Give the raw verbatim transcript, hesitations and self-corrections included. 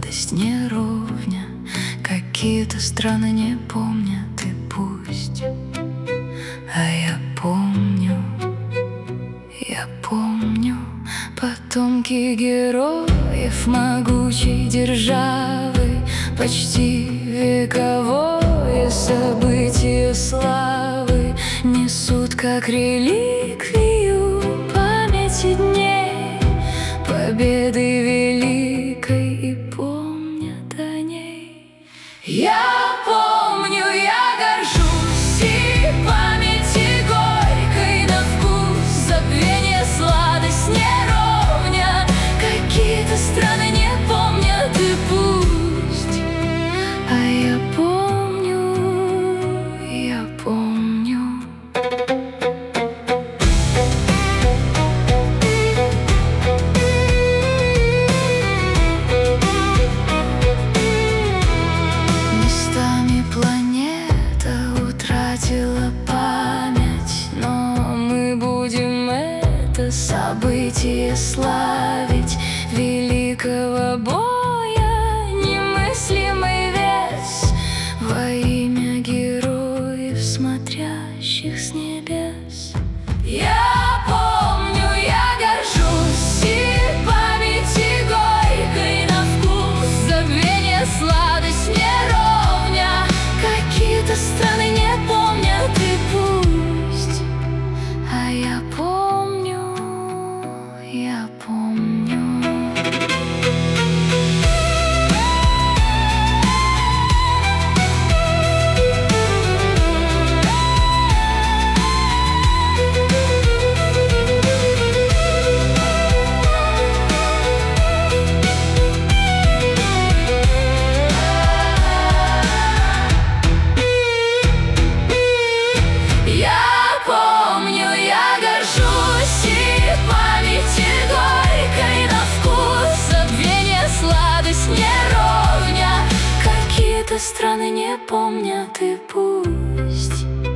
сладость не ровня, какие-то страны не помнят и пусть. А я помню, я помню потомки героев могучей державы, почти вековое событие славы несут как реликвию памяти дней победы великой и помнят о ней. Я помню, я горжусь и памяти горькой на вкус забвение сладость не ровня, какие-то страны не помнят и пусть. А я помню, я помню. Местами планета утратила память, но мы будем это событие славить. Великого боя немыслимый вес во имя героев, смотрящих с небес. Я помню, я горжусь и памяти горькой на вкус забвение сладость не ровня, какие-то страны не помнят и пусть. А я помню, я помню. Я помню, я горжусь и памяти горькой на вкус забвение сладость не ровня, какие-то страны не помнят и пусть.